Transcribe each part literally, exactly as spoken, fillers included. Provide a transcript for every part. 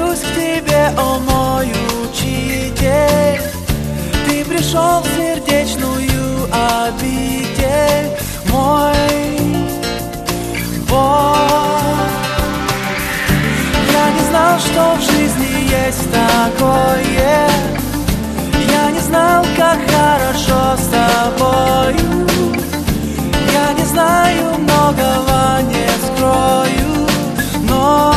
обращусь к тебе, о мой учитель. Ты пришел в сердечную обитель, мой Бог. Я не знал, что в жизни есть такое. Я не знал, как хорошо с тобою. Я не знаю, многого не скрою, но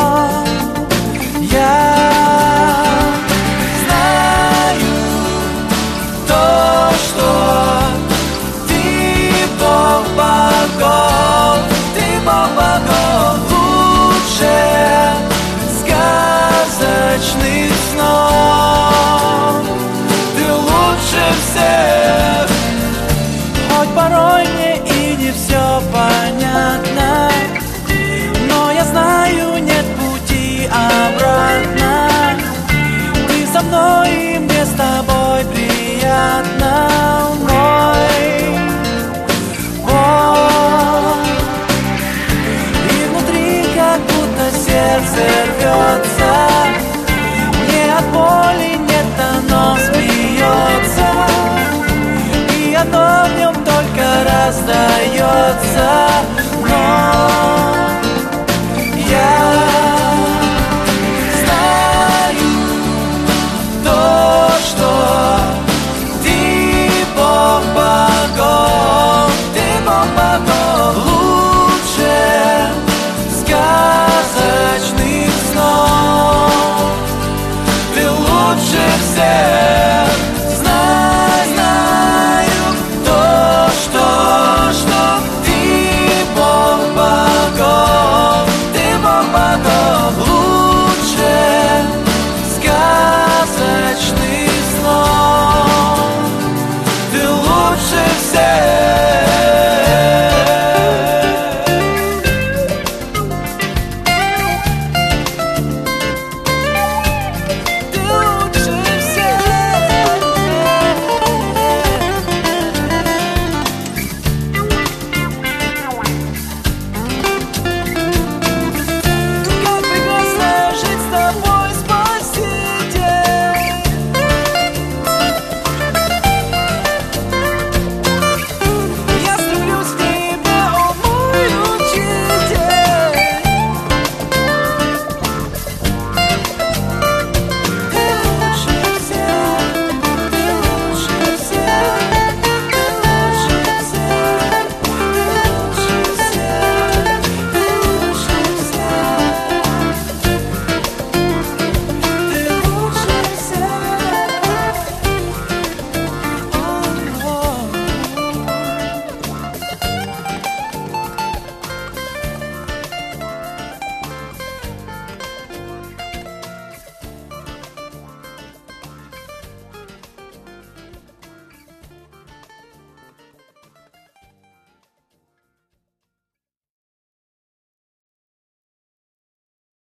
я знаю то, что ты Бог богов, ты Бог богов, лучше сказочных снов, ты лучше всех. Хоть порой мне и не все понятно, но я знаю, нет пути обратно. Ты со мной, и мне с тобой приятно, мой Бог. И внутри как будто сердце рвется, не от боли, нет, оно смеется, и оно в нем только раздается.